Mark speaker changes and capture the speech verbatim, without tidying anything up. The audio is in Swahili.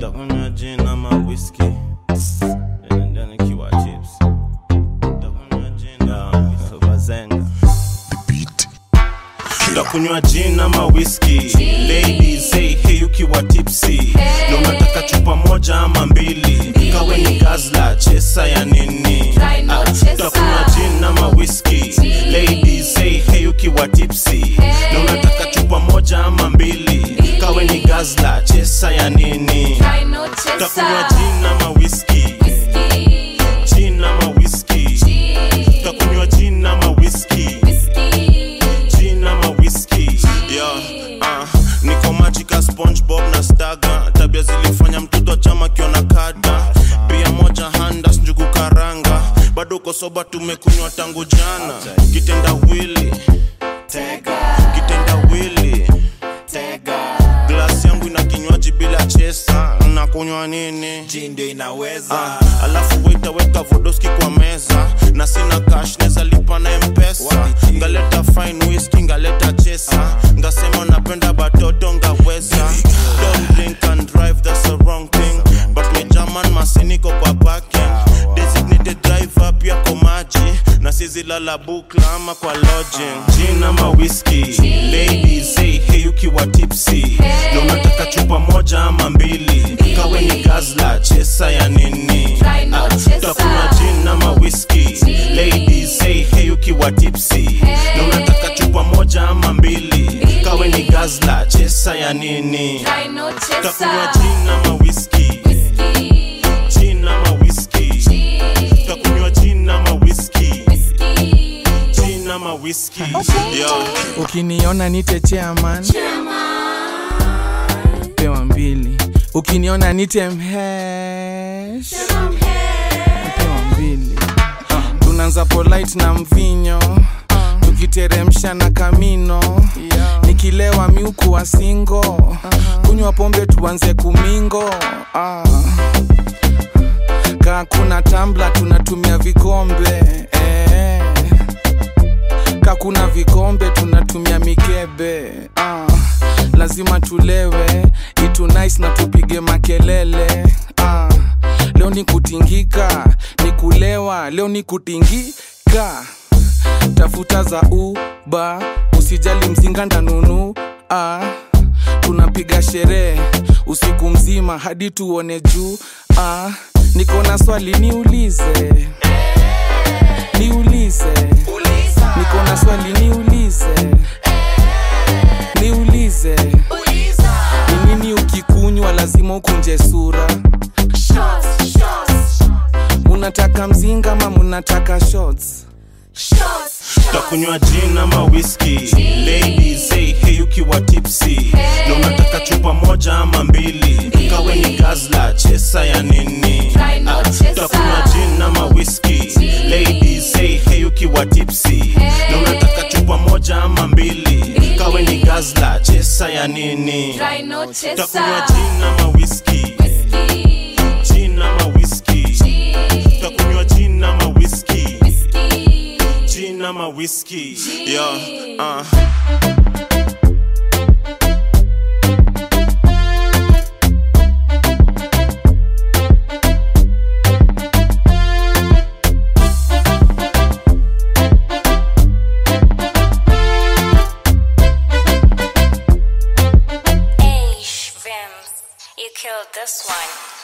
Speaker 1: Takunywa gin ama whiskey, ndani kiwa chips. Takunywa gin ama bazenga. Takunywa gin ama whiskey. Ladies say hey ukiwa tipsy. Leo nataka chupa moja ama mbili. Kawe ni gazla, chesa ya nini? Takunywa gin ama whiskey. Ladies say hey ukiwa tipsy. Leo nataka chupa moja ama mbili. Kawe ni gazla, chesa ya nini? Takunywa gin ama whiskey. Gin ama whiskey. Takunywa gin ama whiskey. Gin ama whiskey. Yeah, uh, niko magica SpongeBob na Staga. Tabia zilifanya mtoto chama kiona kada. Pia moja handas njugu karanga. Bado uko soba tumekunywa tangu jana. Kitenda wili Tega. Kitenda wili Tega. Glass yangu ina kinywaji bila chesa. Nakunywa nini?
Speaker 2: Gin ndio inaweza.
Speaker 1: uh, Alafu waita weka vodoski kwa meza. Na sina cash neza lipa na M-Pesa. Ngaleta fine whiskey, ngaleta chesa. Ngasema napenda batoto ngaweza. Don't drink and drive, that's the wrong thing. But me German masiniko kwa parking. Designated driver pia kwa maji. Na sizi lala bukla ama kwa lodging. Gin ama whiskey. Ladies say hey ukiwa tipsy. Leo nataka chupa moja ama mbili. Kawe ni gazla, chesa ya nini? Takunywa gin ama whiskey. Ladies say hey ukiwa tipsy. Leo nataka chupa moja ama mbili. Kawe ni gazla, chesa ya nini? Takunywa gin ama whiskey. Gin ama whiskey. Takunywa gin ama whiskey. Gin ama whiskey. Yeah.
Speaker 3: Ukiniona nite chairman, pewa mbili. Ukiniona nite mhesh, pewa mbili. Tunaanza polite na mvinyo, tukiteremsha na kamino. Nikilewa miuku wa singo, kunywa pombe tuanze kumingo. Kaa kuna tumbler tunatumia vikombe, eh. Kaa kuna vikombe tunatumia mikebe. uh. Lazima tulewe, itu nice na tupige makelele. uh. Leo ni kutingika, ni kulewa, leo ni kutingika. Tafuta za uba, usijali mzinga ndanunu. uh. Tunapiga sherehe usiku mzima hadi tuone juu. uh. Niko na swali niulize, niulize. Niko na swali niulize, niulize. Ni nini ukikunywa lazima ukunje sura? Munataka mzinga ama munataka shots?
Speaker 1: Takunywa gin ama whiskey. Ladies say hey ukiwa tipsy. Leo nataka chupa moja ama mbili. Kawe ni gazla, chesa ya nini? Takunywa gin ama whiskey. Ladies say hey ukiwa tipsy. Leo nataka chupa moja ama mbili. Kawe ni gazla, chesa ya nini? Takunywa gin ama whiskey. Gin ama whiskey. Takunywa gin ama whiskey. Gin ama whiskey. Yeah, uh.
Speaker 4: You killed this one.